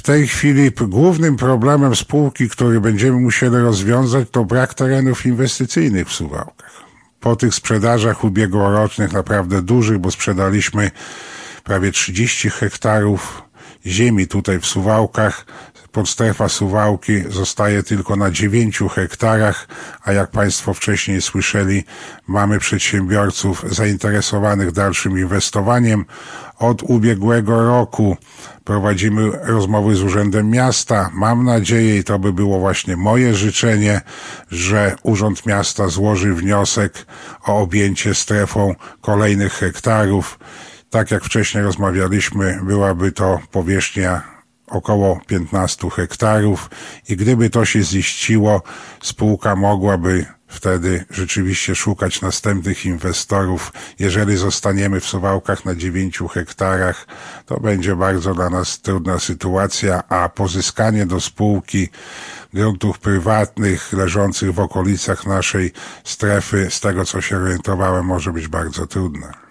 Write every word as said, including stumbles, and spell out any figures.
tej chwili głównym problemem spółki, który będziemy musieli rozwiązać, to brak terenów inwestycyjnych w Suwałkach. Po tych sprzedażach ubiegłorocznych, naprawdę dużych, bo sprzedaliśmy prawie trzydzieści hektarów ziemi tutaj w Suwałkach, podstrefa Suwałki zostaje tylko na dziewięciu hektarach, a jak Państwo wcześniej słyszeli, mamy przedsiębiorców zainteresowanych dalszym inwestowaniem. Od ubiegłego roku prowadzimy rozmowy z Urzędem Miasta. Mam nadzieję, i to by było właśnie moje życzenie, że Urząd Miasta złoży wniosek o objęcie strefą kolejnych hektarów. Tak jak wcześniej rozmawialiśmy, byłaby to powierzchnia około piętnastu hektarów i gdyby to się ziściło, spółka mogłaby wtedy rzeczywiście szukać następnych inwestorów. Jeżeli zostaniemy w Suwałkach na dziewięciu hektarach, to będzie bardzo dla nas trudna sytuacja, a pozyskanie do spółki gruntów prywatnych leżących w okolicach naszej strefy, z tego co się orientowałem, może być bardzo trudne.